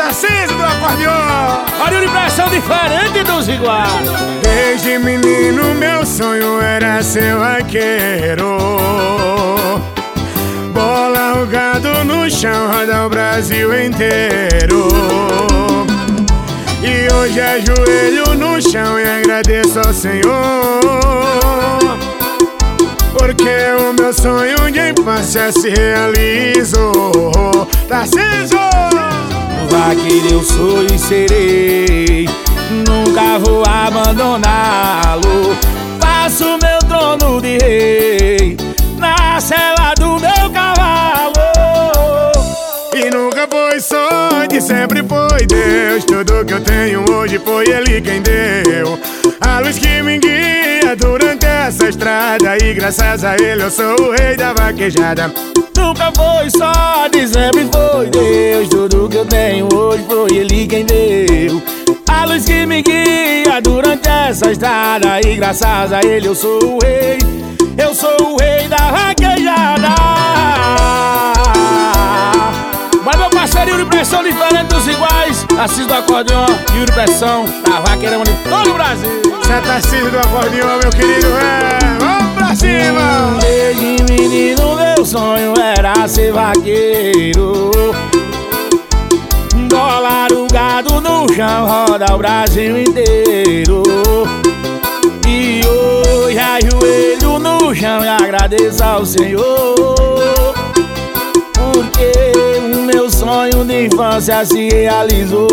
Tarcísio do acordeon. Olha uma impressão diferente dos iguais. Desde menino meu sonho era ser vaqueiro. Bola o gado no chão, roda o Brasil inteiro. E hoje ajoelho no chão e agradeço ao Senhor, porque o meu sonho de infância se realizou. Tarcísio! Vaqueiro eu sou e serei, nunca vou abandoná-lo. Faço meu trono de rei na sela do meu cavalo. E nunca foi sorte, sempre foi Deus. Tudo que eu tenho hoje foi Ele quem deu. A luz que me guia durante essa estrada, e graças a Ele eu sou o rei da vaquejada. Nunca foi sorte, sempre foi Deus. Tudo que eu tenho hoje foi Ele quem deu. A luz que me guia durante essa estrada, e graças a Ele eu sou o rei. Eu sou o rei da vaquejada. Mas meu parceiro Yuri Pressão, diferente dos iguais. Tarcísio do acordeon, Yuri Pressão, da vaqueirão de todo o Brasil. Você é Tarcísio do acordeon, meu querido, vamos pra cima! Desde menino meu sonho era ser vaqueiro. Bolar o gado no chão, roda o Brasil inteiro. E hoje ajoelho no chão e agradeço ao Senhor, porque o meu sonho de infância se realizou.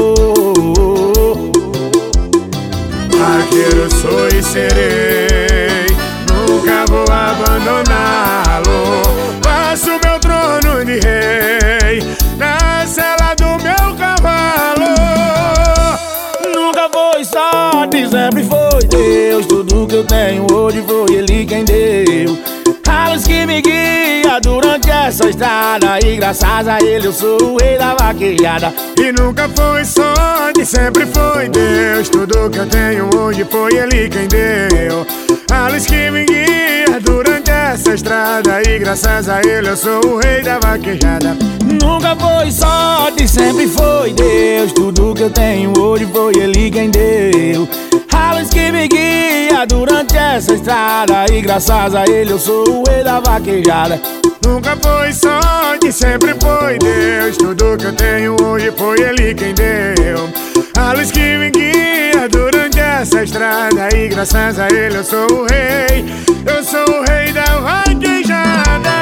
Vaqueiro sou e serei, nunca vou abandoná-lo. Faço meu trono de rei na sela do meu cavalo. Nunca foi sorte, sempre foi Deus. Tudo que eu tenho hoje foi Ele quem deu. A luz que me guia durante essa estrada, e graças a Ele eu sou o rei da vaquejada. E nunca foi sorte, sempre foi Deus. Tudo que eu tenho hoje foi Ele quem deu. A luz que me guia durante essa estrada, e graças a Ele eu sou o rei da vaquejada. Nunca foi sorte, sempre foi Deus. Tudo que eu tenho hoje foi Ele quem deu. A luz que me guia durante essa estrada, e graças a Ele eu sou o rei da vaquejada. Nunca foi sorte, sempre foi Deus. Tudo que eu tenho hoje foi Ele quem deu. A luz que me guia durante essa estrada, e graças a Ele eu sou o rei. Eu sou o rei da vaquejada.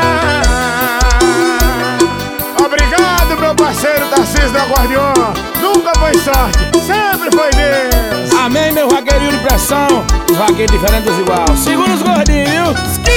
Obrigado, meu parceiro Tarcísio do acordeon. Nunca foi sorte, sempre foi Deus. Amém, meu vaqueiro de pressão. Os vaqueiros diferentes igual. Segura os gordinhos, viu?